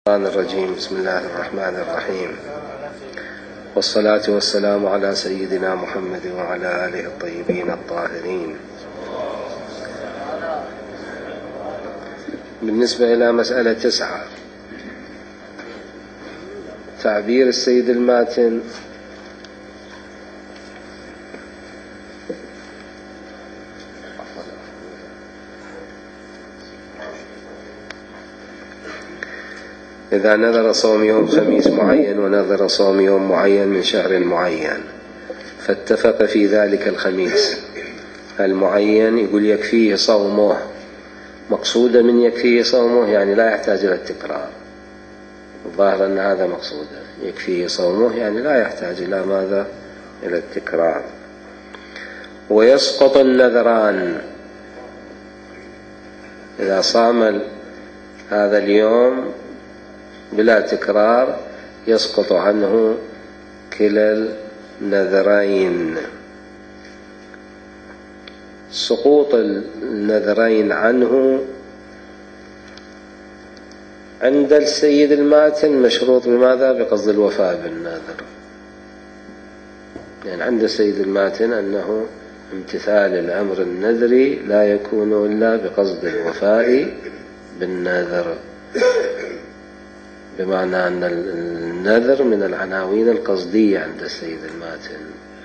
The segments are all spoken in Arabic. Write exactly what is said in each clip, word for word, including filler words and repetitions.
الرحمن الرجيم. بسم الله الرحمن الرحيم، والصلاة والسلام على سيدنا محمد وعلى آله الطيبين الطاهرين. بالنسبة إلى مسألة تسعة، تعبير السيد الماتن إذا نذر صوم يوم خميس معين ونذر صوم يوم معين من شهر معين فاتفق في ذلك الخميس المعين، يقول يكفيه صومه. مقصود من يكفيه صومه يعني لا يحتاج إلى التكرار. الظاهر أن هذا مقصود، يكفيه صومه يعني لا يحتاج إلى ماذا؟ إلى التكرار. ويسقط النذران إذا صام هذا اليوم بلا تكرار، يسقط عنه كلا النذرين. سقوط النذرين عنه عند السيد الماتن مشروط بماذا؟ بقصد الوفاء بالنذر. يعني عند السيد الماتن أنه امتثال الأمر النذري لا يكون إلا بقصد الوفاء بالنذر، بمعنى أن النذر من العناوين القصدية عند السيد الماتن،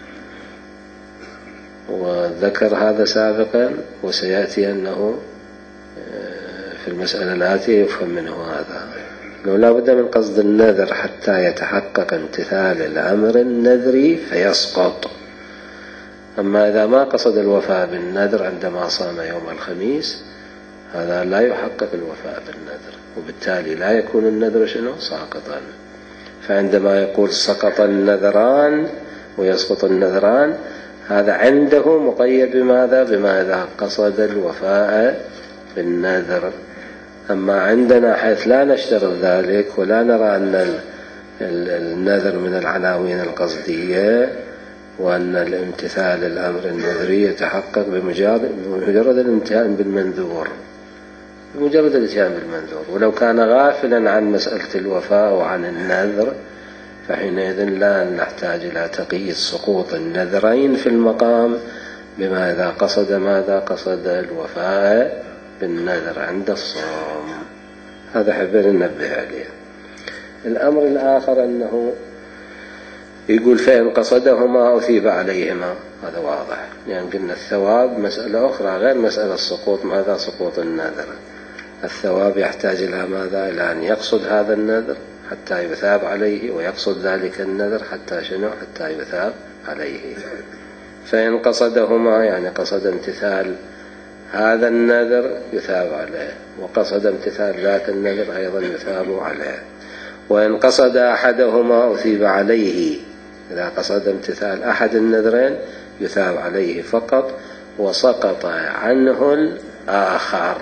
وذكر هذا سابقا وسيأتي أنه في المسألة الآتية يفهم منه هذا، أنه لا بد من قصد النذر حتى يتحقق امتثال الأمر النذري فيسقط. أما إذا ما قصد الوفاء بالنذر عندما صام يوم الخميس، هذا لا يحقق الوفاء بالنذر، وبالتالي لا يكون النذر شنو؟ ساقطا. فعندما يقول سقط النذران ويسقط النذران، هذا عنده مقيد بماذا؟ بما إذا قصد الوفاء بالنذر. أما عندنا حيث لا نشترط ذلك ولا نرى أن النذر من العناوين القصدية، وأن الامتثال الأمر النذري يتحقق بمجرد الامتثال بالمنذور، بمجرد الاتيان بالمنذور. ولو كان غافلا عن مسألة الوفاء وعن النذر فحينئذ لا نحتاج إلى تقييد سقوط النذرين في المقام بما إذا قصد ماذا؟ قصد الوفاء بالنذر عند الصوم. هذا حبينا ننبه عليه. الأمر الآخر أنه يقول فإن قصدهما أثيب عليهما، هذا واضح، يعني قلنا الثواب مسألة أخرى غير مسألة السقوط. ماذا؟ سقوط النذر. الثواب يحتاج إلى ماذا؟ إلى أن يقصد هذا النذر حتى يثاب عليه، ويقصد ذلك النذر حتى شنو؟ حتى يثاب عليه. فإن قصدهما يعني قصد امتثال هذا النذر يثاب عليه، وقصد امتثال ذاك النذر أيضا يثاب عليه. وإن قصد أحدهما أثيب عليه، إذا قصد امتثال أحد النذرين يثاب عليه فقط، وسقط عنه الآخر.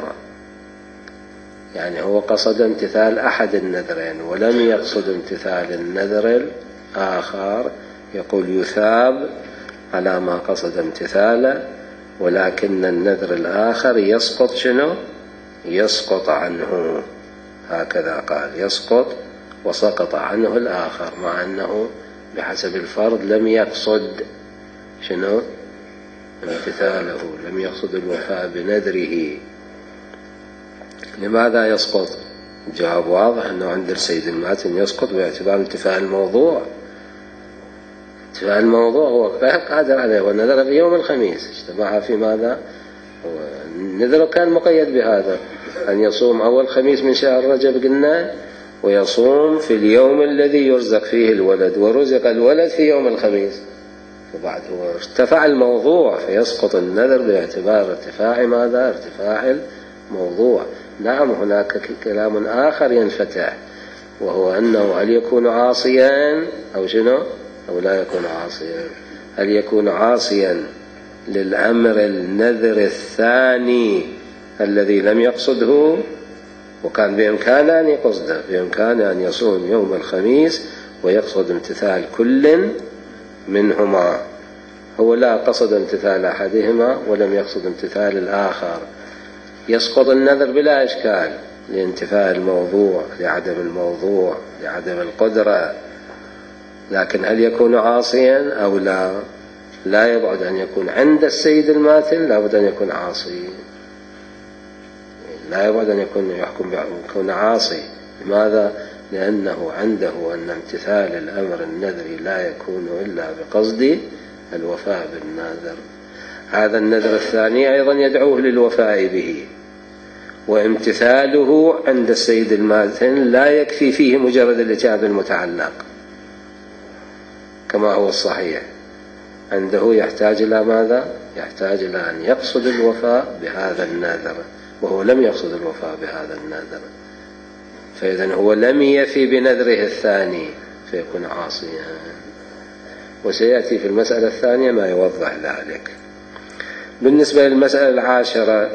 يعني هو قصد امتثال أحد النذرين ولم يقصد امتثال النذر الآخر، يقول يثاب على ما قصد امتثاله، ولكن النذر الآخر يسقط شنو؟ يسقط عنه. هكذا قال، يسقط وسقط عنه الآخر، مع أنه بحسب الفرض لم يقصد شنو؟ امتثاله، لم يقصد الوفاء بنذره. لماذا يسقط؟ الجواب واضح، أنه عند السيد الماتن يسقط باعتبار انتفاء الموضوع. انتفاء الموضوع هو غير قادر عليه، والنذر في يوم الخميس اجتمع في ماذا؟ النذر كان مقيد بهذا، أن يصوم أول خميس من شهر رجب قلنا، ويصوم في اليوم الذي يرزق فيه الولد، ورزق الولد في يوم الخميس. وبعد هو ارتفع الموضوع فيسقط النذر باعتبار ارتفاع ماذا؟ ارتفاع الموضوع. نعم، هناك كلام آخر ينفتح، وهو أنه هل يكون عاصيا أو شنو؟ أو لا يكون عاصيا؟ هل يكون عاصيا للأمر النذر الثاني الذي لم يقصده وكان بإمكانه أن يقصده، بإمكانه أن يصوم يوم الخميس ويقصد امتثال كل منهما، هو لا قصد امتثال أحدهما ولم يقصد امتثال الآخر، يسقط النذر بلا إشكال، لانتفاء الموضوع، لعدم الموضوع، لعدم القدرة. لكن هل يكون عاصيا أو لا؟ لا يبعد أن يكون عند السيد الماثل، لا بد أن يكون عاصي، لا يبعد أن يكون يحكم يكون عاصي. لماذا؟ لأنه عنده أن امتثال الأمر النذري لا يكون إلا بقصد الوفاء بالنذر. هذا النذر الثاني أيضا يدعوه للوفاء به، وامتثاله عند السيد الماثل لا يكفي فيه مجرد الإتيان بالمتعلق كما هو الصحيح، عنده يحتاج إلى ماذا؟ يحتاج إلى أن يقصد الوفاء بهذا النذر، وهو لم يقصد الوفاء بهذا النذر، فإذن هو لم يفي بنذره الثاني فيكون عاصيا. وسيأتي في المسألة الثانية ما يوضح ذلك. بالنسبة للمسألة العاشرة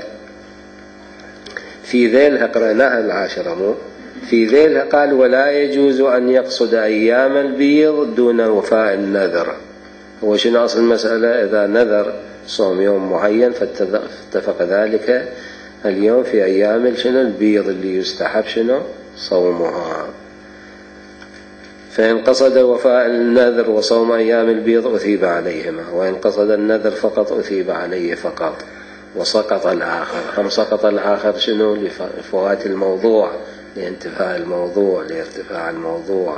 في ذيلها قرأناها العاشرة مو في ذيلها قال ولا يجوز أن يقصد أيام البيض دون وفاء النذر. هو شنو أصل المسألة؟ إذا نذر صوم يوم معين فاتفق ذلك اليوم في أيام شنو البيض اللي يستحب شنو صومها، فإن قصد وفاء النذر وصوم أيام البيض أثيب عليهما، وإن قصد النذر فقط أثيب عليه فقط، وسقط الآخر. هم سقط الآخر شنو؟ لفوات الموضوع، لانتفاء الموضوع، لارتفاع الموضوع.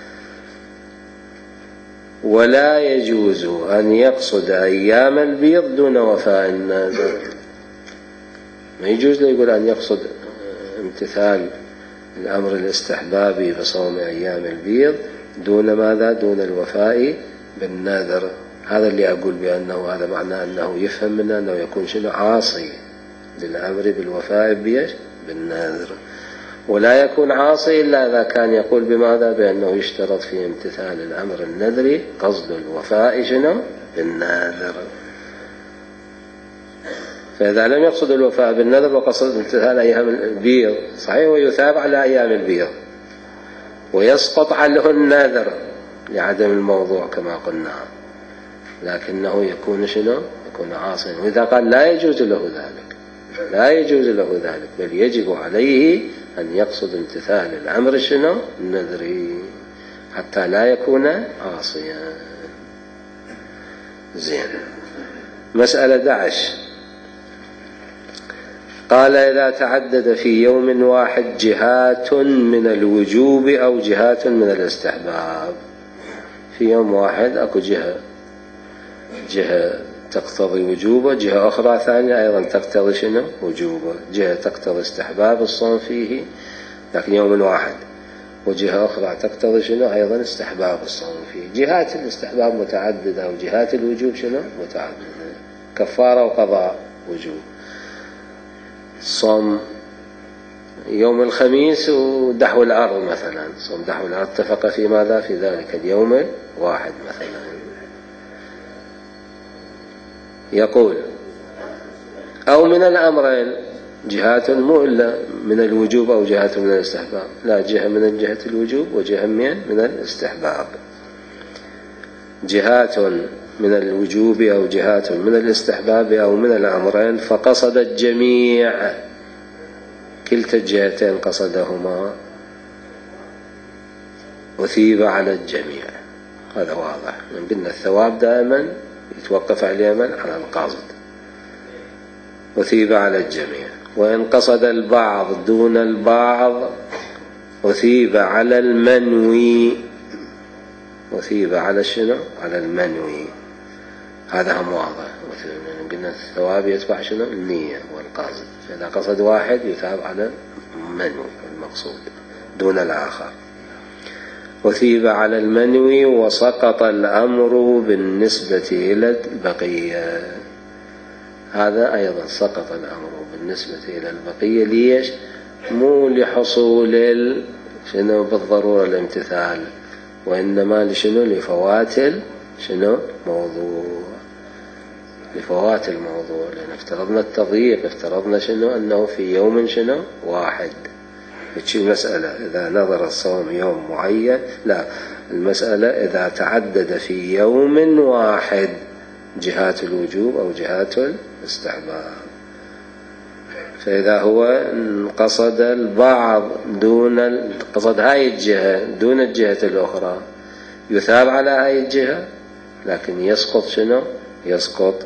ولا يجوز أن يقصد أيام البيض دون وفاء النذر. ما يجوز له يقول أن يقصد امتثال الأمر الاستحبابي بصوم أيام البيض دون ماذا؟ دون الوفاء بالنذر. هذا اللي أقول بأنه هذا معناه أنه يفهم منه أنه يكون شنو عاصي للأمر بالوفاء بيش بالنذر. ولا يكون عاصي إلا إذا كان يقول بماذا؟ بأنه يشترط في امتثال الأمر النذري قصد الوفاء شنو بالنذر. فإذا لم يقصد الوفاء بالنذر وقصد امتثال أيام البيض صحيح ويثاب على أيام البيض ويسقط عنه النذر لعدم الموضوع كما قلنا، لكنه يكون شنو؟ يكون عاصيا. وإذا قال لا يجوز له ذلك، لا يجوز له ذلك، بل يجب عليه أن يقصد امتثال الأمر شنو النذري حتى لا يكون عاصيا. زين. مسألة دعش قال إذا تعدد في يوم واحد جهات من الوجوب أو جهات من الاستحباب. في يوم واحد أكو جهة جهة تقتضي وجوبه، جهة أخرى ثانية أيضا تقتضي شنو وجوبه، جهة تقتضي استحباب الصوم فيه لكن يوم واحد، وجهة أخرى تقتضي شنو أيضا استحباب الصوم فيه. جهات الاستحباب متعددة وجهات الوجوب شنو متعددة، كفارة وقضاء وجوب. صوم يوم الخميس ودحو الأرض مثلا، صوم دحو الأرض اتفق في ماذا؟ في ذلك اليوم واحد مثلا. يقول أو من الأمرين جهات مو إلا من الوجوب أو جهات من الاستحباب، لا، جهة من جهة الوجوب وجهة من الاستحباب. جهات من الوجوب أو جهات من الاستحباب أو من الأمرين فقصد الجميع، كلتا الجهتين قصدهما وثيب على الجميع. هذا واضح. من قلنا الثواب دائما يتوقف على اليمن على القصد، وثيب على الجميع. وإن قصد البعض دون البعض وثيب على المنوي، وثيب على شنو؟ على المنوي. هذا هم واضح. قلنا الثواب يتبع شنو؟ النية والقصد، فإذا قصد واحد يثاب على المنوي المقصود دون الآخر. وثيب على المنوي وسقط الأمر بالنسبة إلى البقية. هذا أيضا سقط الأمر بالنسبة إلى البقية. ليش؟ مو لحصول شنو بالضرورة الامتثال، وإنما لشنو؟ لفوات شنو موضوع، لفوات الموضوع. لأن افترضنا التضييق، افترضنا شنو أنه في يوم شنو واحد. هذه المسألة إذا نظر الصوم يوم معين، لا، المسألة إذا تعدد في يوم واحد جهات الوجوب أو جهات الاستحباب. فإذا هو قصد البعض دون قصد هاي الجهة دون الجهة الأخرى يثاب على هاي الجهة، لكن يسقط شنو؟ يسقط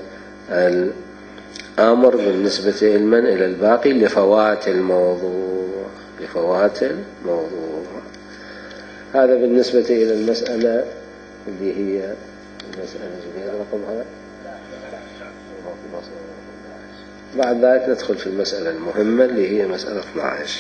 الأمر بالنسبة لمن؟ إلى الباقي لفوات الموضوع لفوات الموضوع. هذا بالنسبة إلى المسألة اللي هي المسألة اللي رقمها. بعد ذلك ندخل في المسألة المهمة اللي هي مسألة اثني عشر.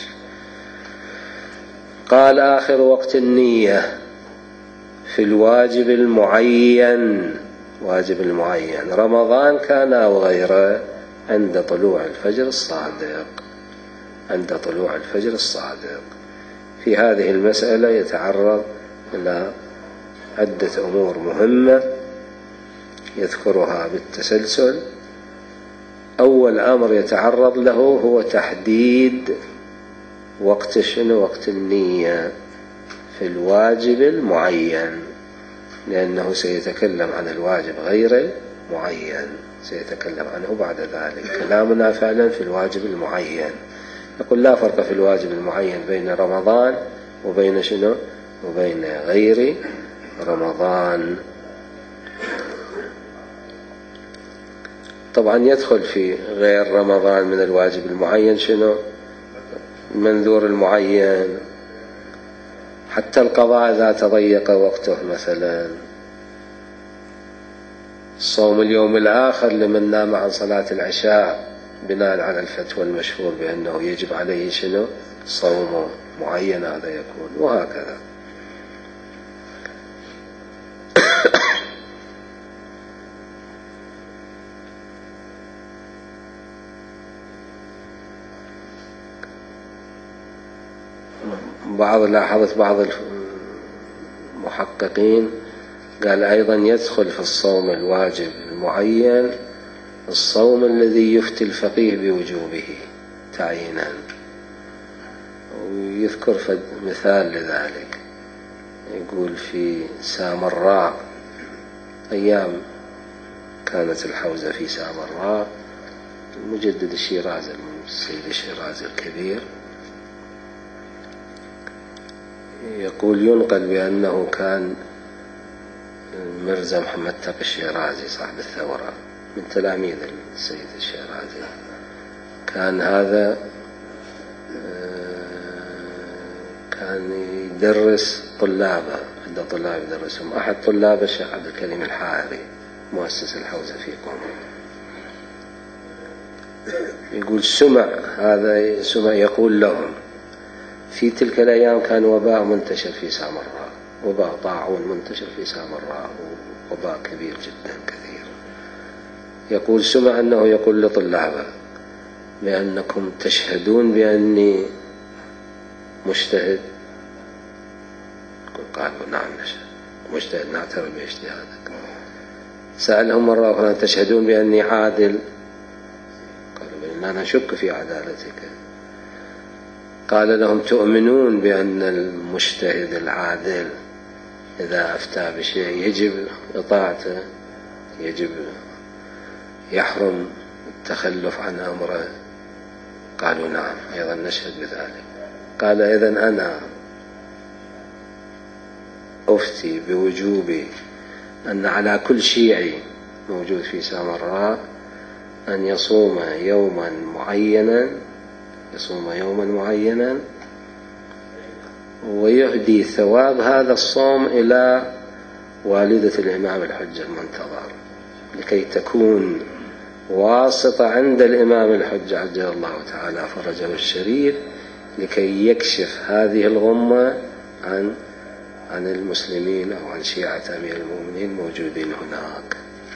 قال آخر وقت النية في الواجب المعين. واجب المعين رمضان كان أو غيره عند طلوع الفجر الصادق عند طلوع الفجر الصادق. في هذه المسألة يتعرض إلى عدة أمور مهمة يذكرها بالتسلسل. أول أمر يتعرض له هو تحديد وقت شنو؟ وقت النية في الواجب المعين، لأنه سيتكلم عن الواجب غير المعين، سيتكلم عنه بعد ذلك. كلامنا فعلا في الواجب المعين. يقول لا فرق في الواجب المعين بين رمضان وبين شنو؟ وبين غير رمضان. طبعا يدخل في غير رمضان من الواجب المعين شنو؟ المنذور المعين، حتى القضاء إذا تضيق وقته، مثلا صوم اليوم الآخر لمن نام عن صلاة العشاء بناء على الفتوى المشهور بأنه يجب عليه شنو؟ صوم معين، هذا يكون، وهكذا. بعض لاحظت بعض المحققين قال أيضا يدخل في الصوم الواجب المعين الصوم الذي يفتي الفقيه بوجوبه تعيينا، ويذكر مثال لذلك. يقول في سامراء أيام كانت الحوزة في سامراء، المجدد الشيرازي السيد الشيرازي الكبير يقول ينقل بأنه كان المرزا محمد تقي الشيرازي صاحب الثورة من تلاميذ السيد الشيرازي، كان هذا كان يدرس طلابه، عنده طلاب يدرسهم. أحد طلابه الشيخ عبد الكريم الحائري مؤسس الحوزة في قوم، يقول سمع هذا سمع يقول لهم في تلك الأيام كان وباء منتشر في سامراء، وباء طاعون منتشر في سامراء، وباء كبير جدا كثير. يقول سمع أنه يقول لطلابه بأنكم تشهدون بأني مجتهد؟ قالوا نعم نشهد مجتهد، نعترف باجتهادك. سألهم مرة أخرى تشهدون بأني عادل؟ قالوا إننا نشك في عدالتك. قال لهم تؤمنون بأن المجتهد العادل إذا أفتى بشيء يجب إطاعته، يجب يحرم التخلف عن أمره؟ قالوا نعم أيضا نشهد بذلك. قال إذن أنا أفتي بوجوب أن على كل شيعي موجود في سامراء أن يصوم يوما معينا يصوم يوما معينا ويهدي ثواب هذا الصوم إلى والدة الإمام الحجة المنتظر، لكي تكون واسطة عند الإمام الحجة عجل الله تعالى فرجه الشريف، لكي يكشف هذه الغمة عن عن المسلمين أو عن شيعة أمير المؤمنين موجودين هناك.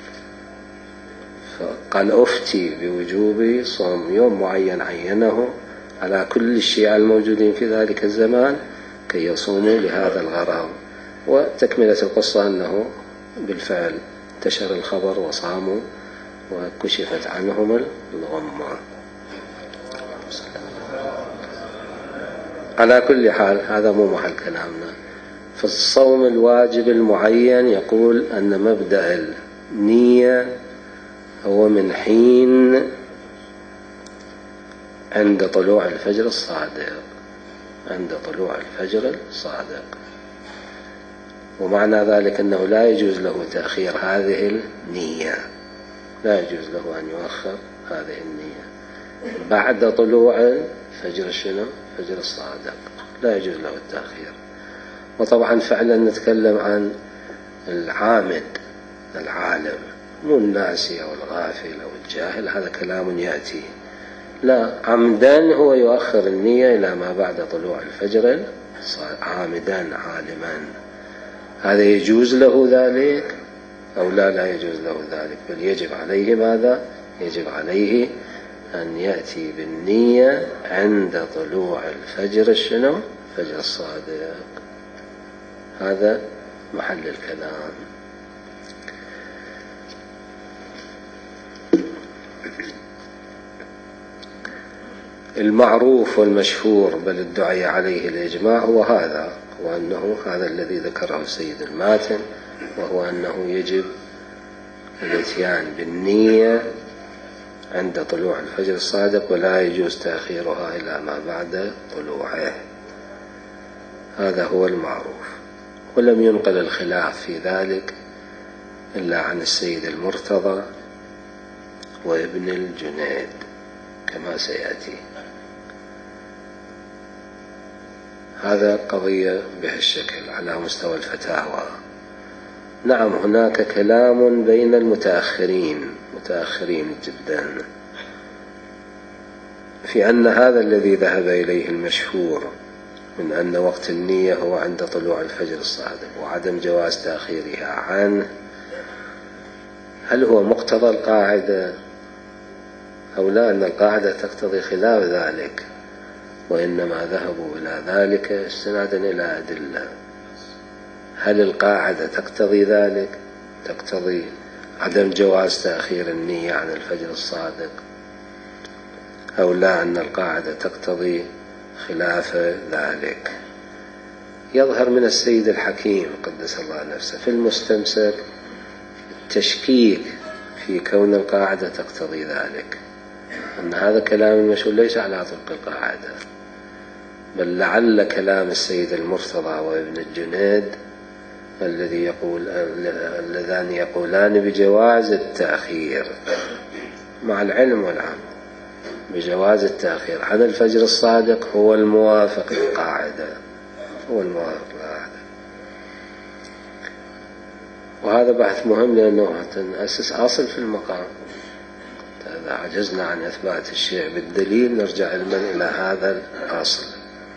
فقال أفتي بوجوب صوم يوم معين عينه على كل الشيعة الموجودين في ذلك الزمان كي يصوموا لهذا الغرض. وتكملة القصة أنه بالفعل انتشر الخبر وصاموا وكشفت عنهم الغمة. على كل حال هذا مو محل كلامنا. في الصوم الواجب المعين يقول أن مبدأ النية هو من حين عند طلوع الفجر الصادق، عند طلوع الفجر الصادق. ومعنى ذلك أنه لا يجوز له تأخير هذه النية، لا يجوز له أن يؤخر هذه النية بعد طلوع الفجر شنو؟ الفجر الصادق، لا يجوز له التأخير. وطبعا فعلا نتكلم عن العامد العالم، مو الناسي أو الغافل أو الجاهل، هذا كلام يأتي. لا، عمدا هو يؤخر النية إلى ما بعد طلوع الفجر عامدا عالما، هذا يجوز له ذلك أو لا لا يجوز له ذلك؟ بل يجب عليه ماذا؟ يجب عليه أن يأتي بالنية عند طلوع الفجر شنو؟ الفجر الصادق. هذا محل الكلام. المعروف والمشهور بل الدعي عليه الإجماع هو هذا، وأنه هذا الذي ذكره السيد الماتن، وهو أنه يجب الاتيان بالنية عند طلوع الفجر الصادق، ولا يجوز تأخيرها إلى ما بعد طلوعه. هذا هو المعروف. ولم ينقل الخلاف في ذلك إلا عن السيد المرتضى وابن الجنيد كما سيأتي. هذا قضية بهالشكل على مستوى الفتاوى. نعم، هناك كلام بين المتأخرين متأخرين جدا في أن هذا الذي ذهب إليه المشهور من أن وقت النية هو عند طلوع الفجر الصادق وعدم جواز تأخيرها عنه، هل هو مقتضى القاعدة أو لا؟ أن القاعدة تقتضي خلاف ذلك، وإنما ذهبوا إلى ذلك استنادا إلى أدلة. هل القاعدة تقتضي ذلك؟ تقتضي عدم جواز تأخير النية عن الفجر الصادق، أو لا أن القاعدة تقتضي خلاف ذلك؟ يظهر من السيد الحكيم قدس الله نفسه في المستمسك التشكيك في كون القاعدة تقتضي ذلك، أن هذا كلام المشهور ليس على طبق القاعدة، بل لعل كلام السيد المرتضى وابن الجنيد الذي يقول اللذان يقولان بجواز التأخير مع العلم والعمل بجواز التأخير عن الفجر الصادق هو الموافق للقاعدة، هو الموافق للقاعدة. وهذا بحث مهم لأنه تنأسس أصل في المقام. إذا عجزنا عن إثبات الشيء بالدليل نرجع علما إلى هذا الأصل.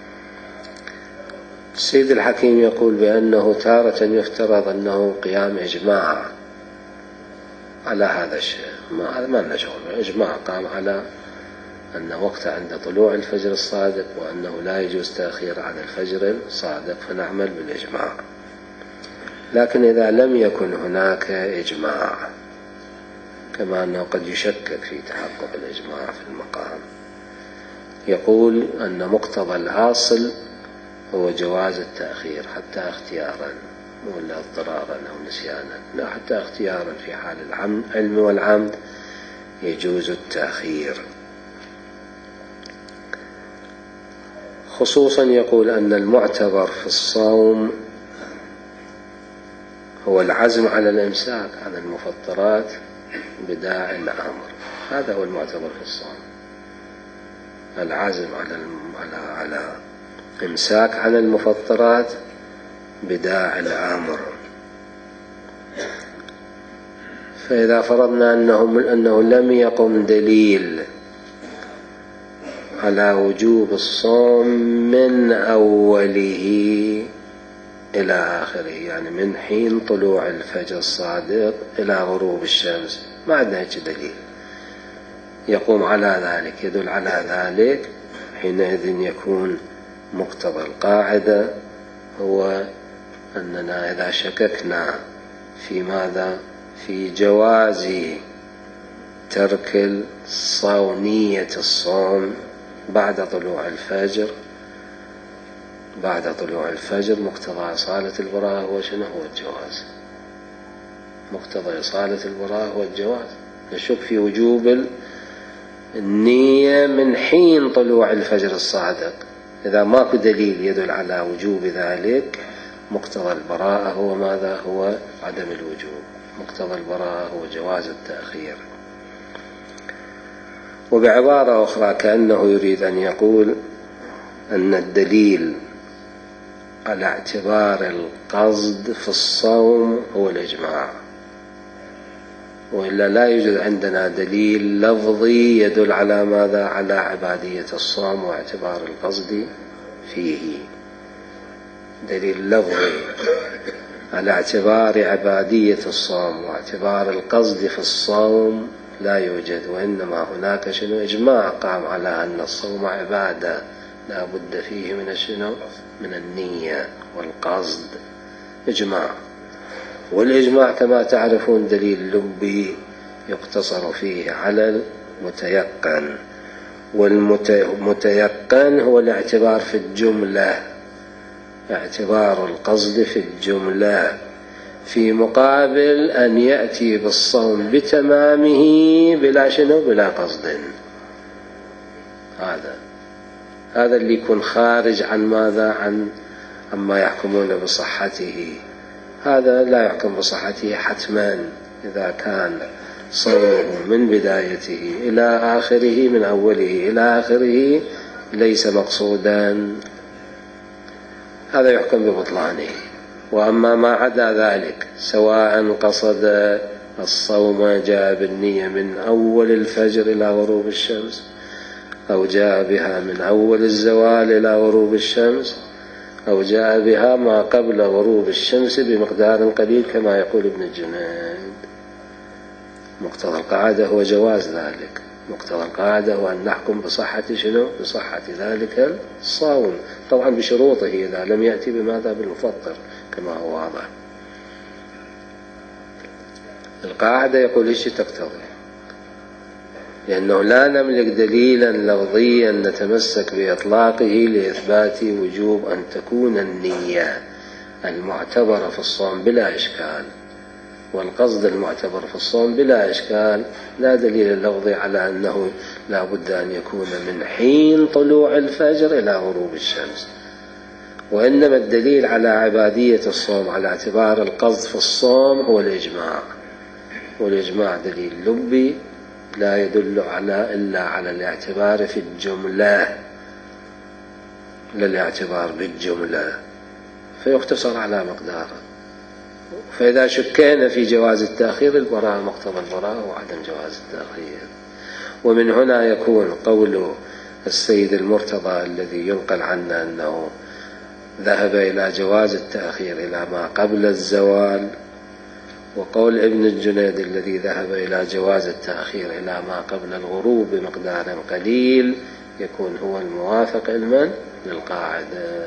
السيد الحكيم يقول بأنه تارة يفترض أنه قيام إجماع على هذا الشيء، ما ما لنا شغل، إجماع قام على أن وقت عند طلوع الفجر الصادق وأنه لا يجوز تأخير عن الفجر الصادق، فنعمل بالإجماع. لكن إذا لم يكن هناك إجماع، كما أنه قد يشكك في تحقق الإجماع في المقام، يقول أن مقتضى الأصل هو جواز التأخير حتى اختيارا، مو لا اضطرارا أو نسيانا، لا، حتى اختيارا في حال العلم والعمد يجوز التأخير. خصوصا يقول أن المعتبر في الصوم هو العزم على الإمساك عن المفطرات بداعي الأمر، هذا هو المعتبر في الصوم، العزم على على على إمساك عن المفطرات بداعي الأمر. فإذا فرضنا أنه أنه لم يقم دليل على وجوب الصوم من أوله إلى آخره، يعني من حين طلوع الفجر الصادق إلى غروب الشمس، ما عندنا هيك دليل يقوم على ذلك يدل على ذلك، حينئذ يكون مقتضى القاعدة هو أننا إذا شككنا في ماذا؟ في جواز ترك صونية الصوم بعد طلوع الفجر، بعد طلوع الفجر مقتضى إصالة البراءة هو شنو؟ هو الجواز. مقتضى إصالة البراءة هو الجواز. نشك في وجوب النية من حين طلوع الفجر الصادق. إذا ماكو دليل يدل على وجوب ذلك، مقتضى البراءة هو ماذا؟ هو عدم الوجوب. مقتضى البراءة هو جواز التأخير. وبعبارة أخرى كأنه يريد أن يقول أن الدليل على اعتبار القصد في الصوم هو الإجماع، وإلا لا يوجد عندنا دليل لفظي يدل على ماذا؟ على عبادية الصوم واعتبار القصد فيه. دليل لفظي على اعتبار عبادية الصوم واعتبار القصد في الصوم لا يوجد، وإنما هناك شنو؟ إجماع قام على أن الصوم عبادة لا بد فيه من شنو؟ من النية والقصد. إجماع، والإجماع كما تعرفون دليل لبي يقتصر فيه على المتيقن، والمتيقن هو الاعتبار في الجملة، اعتبار القصد في الجملة، في مقابل أن يأتي بالصوم بتمامه بلا شنو؟ بلا قصد. هذا هذا اللي يكون خارج عن ماذا؟ عن عما يحكمون بصحته. هذا لا يحكم بصحته حتما إذا كان صومه من بدايته إلى آخره، من أوله إلى آخره ليس مقصودا، هذا يحكم ببطلانه. وأما ما عدا ذلك، سواء قصد الصوم جاء بالنية من أول الفجر إلى غروب الشمس، أو جاء بها من أول الزوال إلى غروب الشمس، أو جاء بها ما قبل غروب الشمس بمقدار قليل كما يقول ابن الجنيد، مقتضى القاعدة هو جواز ذلك. مقتضى القاعدة هو أن نحكم بصحة شنو؟ بصحة ذلك الصوم، طبعا بشروطه إذا لم يأتي بماذا؟ بالمفطر كما هو واضح. القاعدة يقول إيش تقتضي؟ لأنه لا نملك دليلا لفظيا نتمسك بإطلاقه لإثبات وجوب أن تكون النية المعتبرة في الصوم بلا إشكال، والقصد المعتبر في الصوم بلا إشكال. لا دليل لفظي على أنه لا بد أن يكون من حين طلوع الفجر إلى غروب الشمس، وإنما الدليل على عبادية الصوم على اعتبار القصد في الصوم هو الإجماع، والإجماع دليل لبي لا يدل على إلا على الاعتبار في الجملة، لا الاعتبار بالجملة، فيقتصر على مقداره. فإذا شكينا في جواز التأخير، البراءة مقتضى البراءة وعدم جواز التأخير. ومن هنا يكون قول السيد المرتضى الذي ينقل عنا أنه ذهب إلى جواز التأخير إلى ما قبل الزوال، وقول ابن الجنيد الذي ذهب إلى جواز التأخير إلى ما قبل الغروب بمقدار قليل، يكون هو الموافق علما للقاعدة.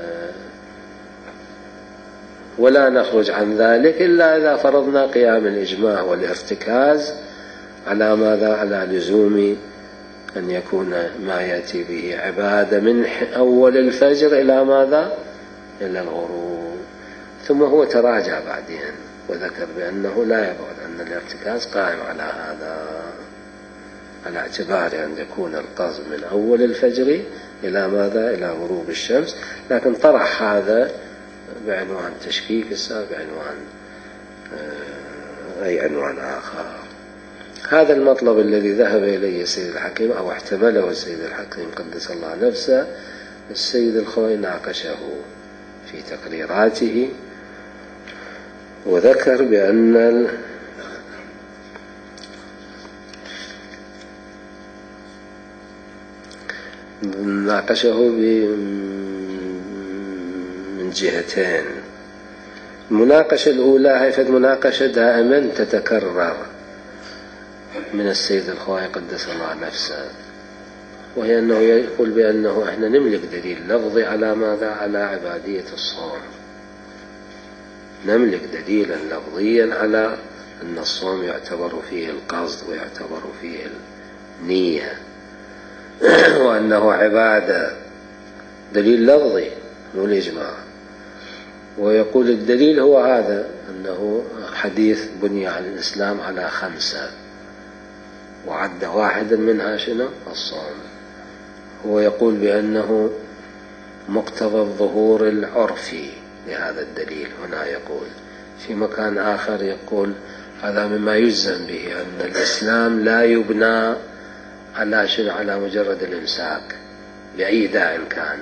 ولا نخرج عن ذلك إلا إذا فرضنا قيام الإجماع والارتكاز على ماذا؟ على لزوم أن يكون ما يأتي به عبادة من أول الفجر إلى ماذا؟ إلى الغروب. ثم هو تراجع بعدين وذكر بأنه لا يبعد أن الارتكاز قائم على هذا، على اعتبار أن يكون القصد من أول الفجر إلى ماذا؟ إلى غروب الشمس. لكن طرح هذا بعنوان تشكيك، السابع بعنوان أي عنوان آخر. هذا المطلب الذي ذهب إليه السيد الحكيم أو احتمله السيد الحكيم قدس الله نفسه، السيد الخوئي ناقشه في تقريراته وذكر بأن ناقشه من جهتين. المناقشة الأولى هي فالمناقشة دائما تتكرر من السيد الخوئي قدس الله نفسه، وهي أنه يقول بأنه إحنا نملك دليل لفظي على ماذا؟ على عبادية الصوم. نملك دليلا لفظيا على أن الصوم يعتبر فيه القصد ويعتبر فيه النية وأنه عبادة، دليل لفظي مو الإجماع. ويقول الدليل هو هذا، أنه حديث بني على الإسلام على خمسة، وعد واحدا منها شنو؟ الصوم. هو يقول بأنه مقتضى الظهور العرفي لهذا الدليل. هنا يقول في مكان آخر يقول هذا مما يجزم به أن الإسلام لا يبنى على شنو؟ على مجرد الإمساك بأي داع كان،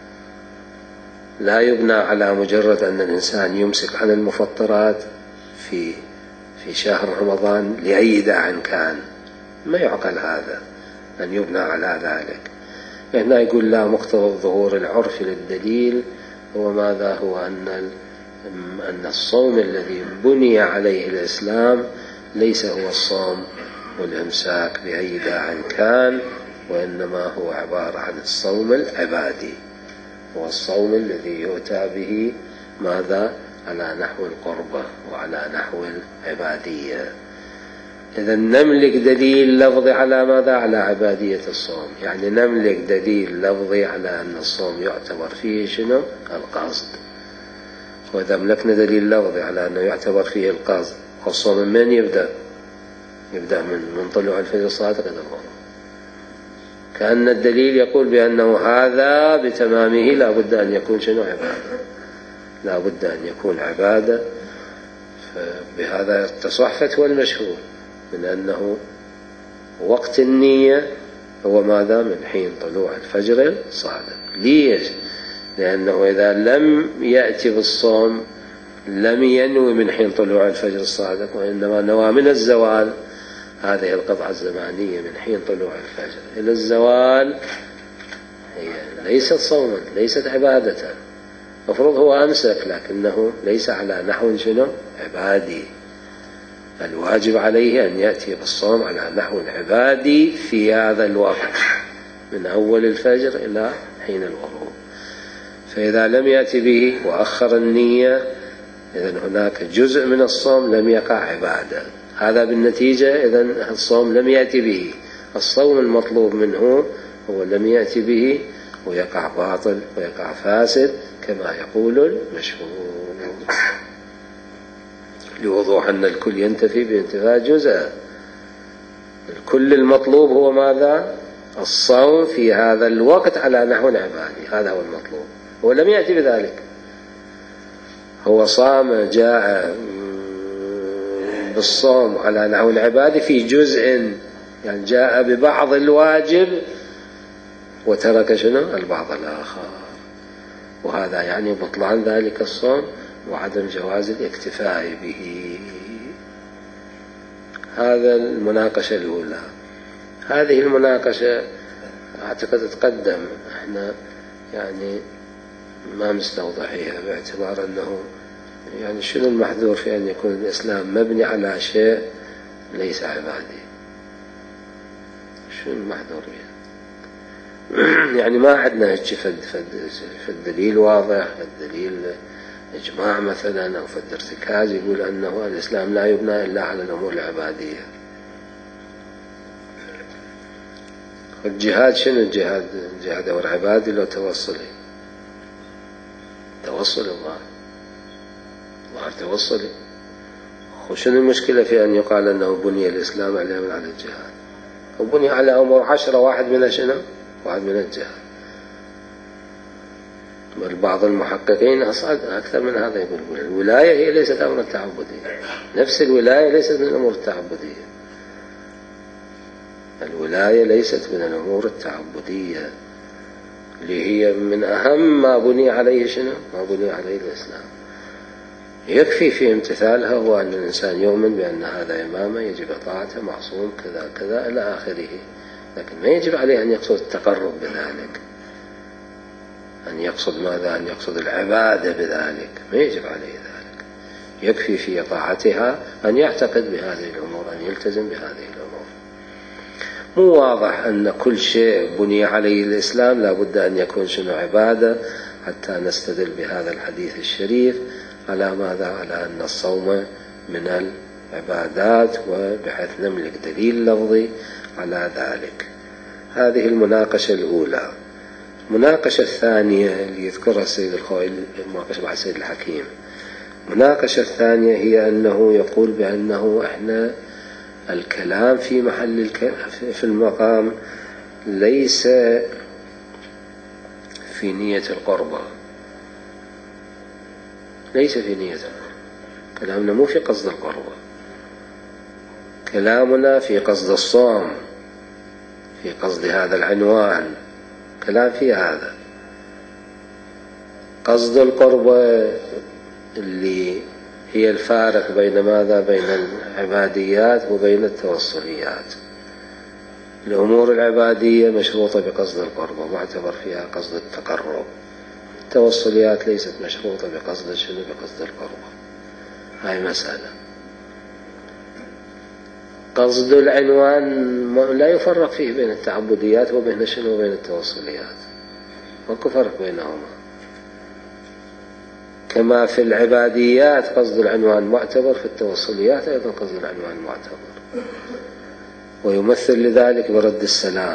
لا يبنى على مجرد أن الإنسان يمسك عن المفطرات في في شهر رمضان لأي داع كان، ما يعقل هذا أن يبنى على ذلك. هنا يقول لا، مقتضى الظهور العرفي للدليل هو ماذا؟ هو أن أن الصوم الذي بني عليه الإسلام ليس هو الصوم والإمساك بأي داع كان، وإنما هو عبارة عن الصوم العبادي، هو الصوم الذي يؤتى به ماذا؟ على نحو القربة وعلى نحو العبادية. إذا نملك دليل لفظي على ماذا؟ على عبادية الصوم، يعني نملك دليل لفظي على أن الصوم يعتبر فيه شنو؟ القصد. وإذا ملكنا دليل لفظي على أنه يعتبر فيه القصد، والصوم من من يبدأ؟ يبدأ من من طلوع الفجر الصادق إلى الغروب. كأن الدليل يقول بأنه هذا بتمامه لا بد أن يكون شنو؟ عبادة، لا بد أن يكون عبادة. فبهذا تصح فتوى المشهور من أنه وقت النية هو ماذا؟ من حين طلوع الفجر الصادق. ليش؟ لأنه إذا لم يأتي بالصوم لم ينوي من حين طلوع الفجر الصادق، وإنما نوى من الزوال، هذه القطعة الزمانية من حين طلوع الفجر إلى الزوال هي ليست صوما، ليست عبادة. مفروض هو أمسك لكنه ليس على نحو شنو؟ عبادي. الواجب عليه أن يأتي بالصوم على نحو عبادي في هذا الوقت من أول الفجر إلى حين الغروب. فإذا لم يأتي به وأخر النية، إذن هناك جزء من الصوم لم يقع عبادة. هذا بالنتيجة إذن الصوم لم يأتي به، الصوم المطلوب منه هو لم يأتي به ويقع باطل ويقع فاسد كما يقول المشهور، لوضوح أن الكل ينتفي بانتفاء جزء. الكل المطلوب هو ماذا؟ الصوم في هذا الوقت على نحو العبادي، هذا هو المطلوب. هو لم يأتي بذلك، هو صام جاء بالصوم على نحو العبادي في جزء، يعني جاء ببعض الواجب وترك شنو؟ البعض الآخر، وهذا يعني بطلان ذلك الصوم وعدم جواز الاكتفاء به. هذا المناقشة الأولى. هذه المناقشة أعتقد تقدم، احنا يعني ما مستوضحيها، باعتبار أنه يعني شنو المحذور في أن يكون الإسلام مبني على شيء ليس عبادي؟ شنو المحذور بها؟ يعني ما عندنا هيك فد فد فالدليل واضح، الدليل إجماع مثلا أو فد ارتكاز يقول أنه الإسلام لا يبنى إلا على الأمور العبادية. الجهاد شنو الجهاد؟ الجهاد أمر عبادي لو توصلي؟ توصل الله الله توصلي. وشنو المشكلة في أن يقال أنه بني الإسلام على على الجهاد؟ وبني على أمور عشرة، واحد منها شنو؟ واحد من الجهاد. بل بعض المحققين أصعد أكثر من هذا، يقول الولاية هي ليست أمر تعبدية، نفس الولاية ليست من الأمور التعبدية، الولاية ليست من الأمور التعبدية اللي هي من أهم ما بني عليه شنو؟ ما بني عليه الإسلام. يكفي في امتثالها هو أن الإنسان يؤمن بأن هذا إمامه يجب طاعته، معصوم كذا كذا إلى آخره، لكن ما يجب عليه أن يقصد التقرب بذلك، أن يقصد ماذا؟ أن يقصد العبادة بذلك، ما يجب عليه ذلك. يكفي في طاعتها أن يعتقد بهذه الأمور، أن يلتزم بهذه الأمور. مو واضح أن كل شيء بني عليه الإسلام لا بد أن يكون شنو؟ عبادة، حتى نستدل بهذا الحديث الشريف على ماذا؟ على أن الصوم من العبادات، وبحيث نملك دليل لفظي على ذلك. هذه المناقشة الأولى. المناقشة الثانية اللي يذكرها السيد الخوئي، المناقشة مع السيد الحكيم، المناقشة الثانية هي أنه يقول بأنه إحنا الكلام في محل الك... في المقام ليس في نية القربة، ليس في نية القربة. كلامنا مو في قصد القربة، كلامنا في قصد الصوم، في قصد هذا العنوان، كلام في هذا. قصد القربة اللي هي الفارق بين ماذا؟ بين العباديات وبين التوصليات. الأمور العبادية مشروطة بقصد القربة، معتبر فيها قصد التقرب. التوصليات ليست مشروطة بقصد شنو؟ بقصد القربة. هاي مسألة. قصد العنوان لا يفرق فيه بين التعبديات وبين شنو؟ وبين التوصليات، ماكو فرق بينهما. كما في العباديات قصد العنوان معتبر، في التوصليات أيضا قصد العنوان معتبر. ويمثل لذلك برد السلام.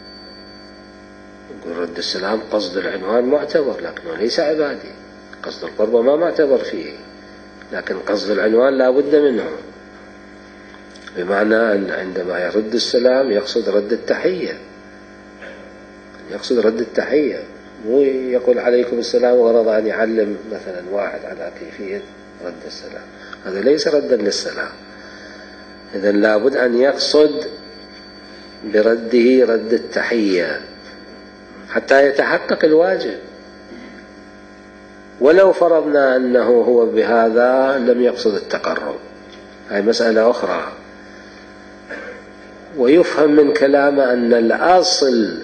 يقول رد السلام قصد العنوان معتبر لكنه ليس عبادي. قصد القربة ما معتبر فيه، لكن قصد العنوان لا بد منه. بمعنى أن عندما يرد السلام يقصد رد التحية، يقصد رد التحية، مو يقول عليكم السلام وغرض أن يعلم مثلا واحد على كيفية رد السلام. هذا ليس ردا للسلام. إذن لابد أن يقصد برده رد التحية حتى يتحقق الواجب. ولو فرضنا أنه هو بهذا لم يقصد التقرب، هذه مسألة أخرى. ويفهم من كلامه أن الأصل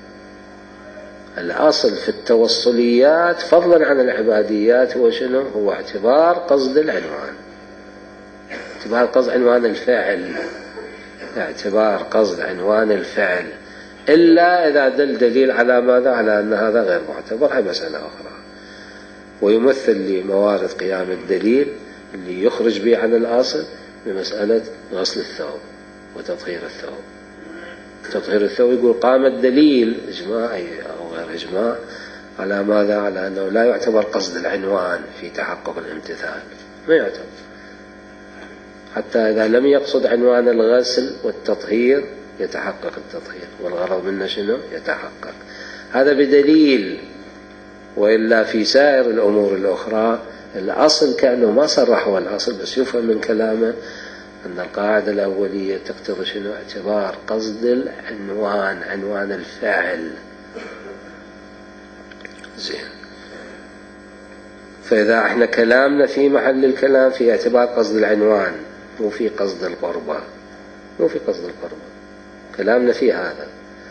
الأصل في التوصليات فضلا عن العباديات هو شنو؟ هو اعتبار قصد العنوان، اعتبار قصد عنوان الفعل، اعتبار قصد عنوان الفعل، إلا إذا دل دليل على ماذا؟ على أن هذا غير معتبر، هي مسألة أخرى. ويمثل لموارد قيام الدليل اللي يخرج به عن الأصل بمسألة غسل الثوب وتطهير الثوب. تطهير الثوب يقول قام الدليل إجماعي أو غير إجماع على ماذا؟ على أنه لا يعتبر قصد العنوان في تحقق الامتثال، ما يعتبر حتى إذا لم يقصد عنوان الغسل والتطهير يتحقق التطهير، والغرض منه شنو؟ يتحقق. هذا بدليل. وإلا في سائر الأمور الأخرى الأصل كأنه ما صرحوا الأصل، بس يفهم من كلامه أن القاعدة الأولية تقتضي شنو؟ اعتبار قصد العنوان، عنوان الفعل. زين. فإذا احنا كلامنا في محل الكلام في اعتبار قصد العنوان، مو في قصد القربة، مو في قصد القربة، كلامنا في هذا.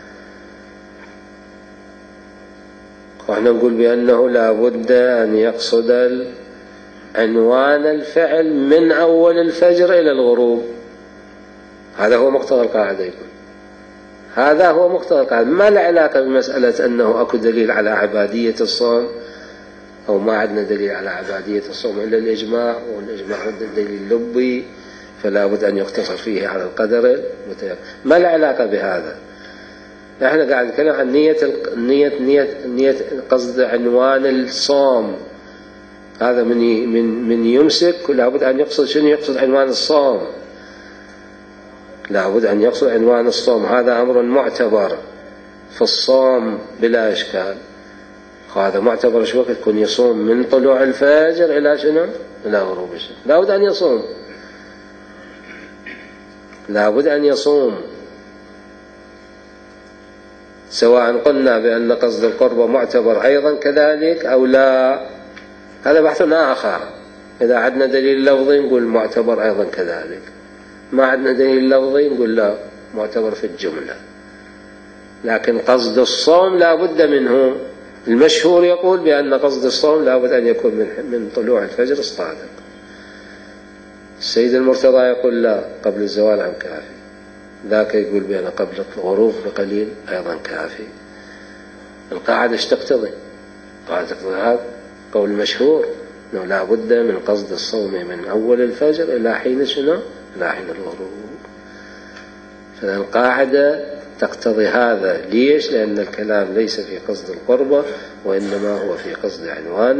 وإحنا نقول بأنه لا بد أن يقصد عنوان الفعل من أول الفجر إلى الغروب. هذا هو مقتضى القاعدة. يقول هذا هو مقتضى القاعدة. ما له علاقة بمسألة أنه أكو دليل على عبادية الصوم أو ما عندنا دليل على عبادية الصوم إلا الإجماع، والإجماع ضد الدليل اللبي، فلا بد أن يقتصر فيه على القدر المتيقن. ما له علاقة بهذا. نحن قاعد نتكلم عن نية النية نية نية قصد عنوان الصوم. هذا من من من يمسك لابد أن يقصد شنو؟ يقصد عنوان الصوم، لابد أن يقصد عنوان الصوم. هذا أمر معتبر في الصوم بلا إشكال. هذا معتبر شو وقت يكون يصوم من طلوع الفجر إلى شنو؟ إلى غروب الشمس. لابد أن يصوم، لابد أن يصوم، سواء قلنا بأن قصد القربة معتبر أيضا كذلك أو لا، هذا بحث آخر. إذا عندنا دليل لفظي نقول معتبر أيضا كذلك، ما عندنا دليل لفظي نقول لا، معتبر في الجملة. لكن قصد الصوم لا بد منه. المشهور يقول بأن قصد الصوم لا بد أن يكون من من طلوع الفجر الصادق. السيد المرتضى يقول لا، قبل الزوال عن كافي. ذاك يقول بأن قبل الغروب بقليل أيضا كافي. القاعدة ايش تقتضي؟ القاعدة تقتضي هذا قول المشهور أنه لا بد من قصد الصوم من أول الفجر إلى حين شنو؟ إلى حين الغروب. فالقاعدة تقتضي هذا. ليش؟ لأن الكلام ليس في قصد القربة، وإنما هو في قصد عنوان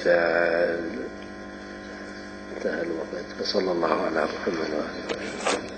الفعل. انتهى الوقت. وصلى الله على محمد وآله وسلم.